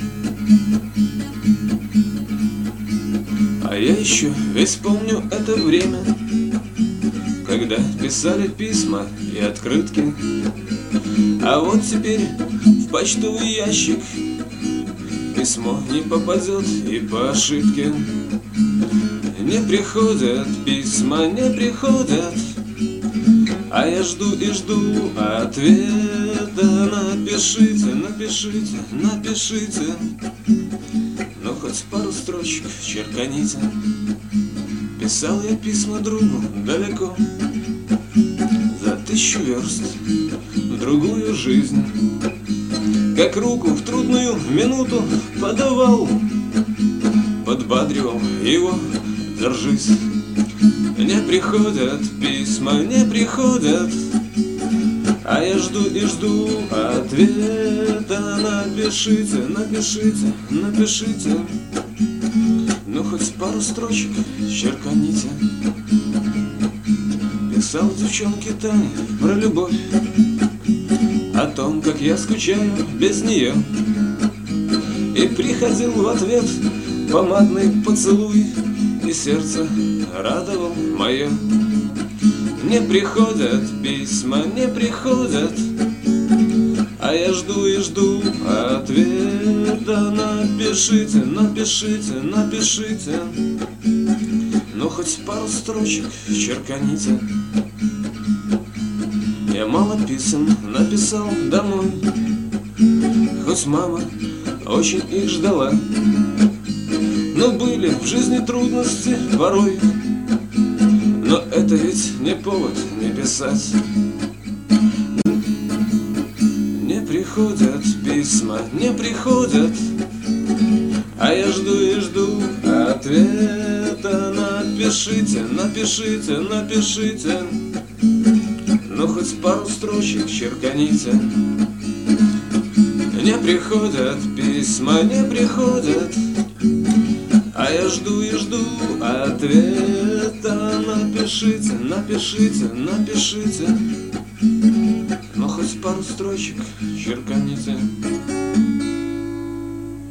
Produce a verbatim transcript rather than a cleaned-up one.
А я еще весь помню это время, когда писали письма и открытки. А вот теперь в почтовый ящик письмо не попадет и по ошибке. Не приходят письма, не приходят, а я жду и жду ответа. Напишите, напишите, напишите, ну хоть пару строчек черканите. Писал я письма другу далеко, за тысячу верст в другую жизнь, как руку в трудную минуту подавал, подбадривал его: держись. Не приходят письма, не приходят, а я жду и жду ответа. Напишите, напишите, напишите, ну хоть пару строчек черканите. Писал девчонке Тане про любовь, о том, как я скучаю без нее, и приходил в ответ помадный поцелуй, и сердце радовал мое. Не приходят письма, не приходят, а я жду и жду ответа. Напишите, напишите, напишите, ну хоть пару строчек черканите. Я мало писем написал домой, хоть мама очень их ждала, но были в жизни трудности порой, но это ведь не повод не писать. Не приходят письма, не приходят, а я жду и жду ответа. Напишите, напишите, напишите, ну хоть пару строчек черканите. Не приходят письма, не приходят, а я жду и жду ответа. Напишите, напишите, напишите, ну хоть пару строчек черканите.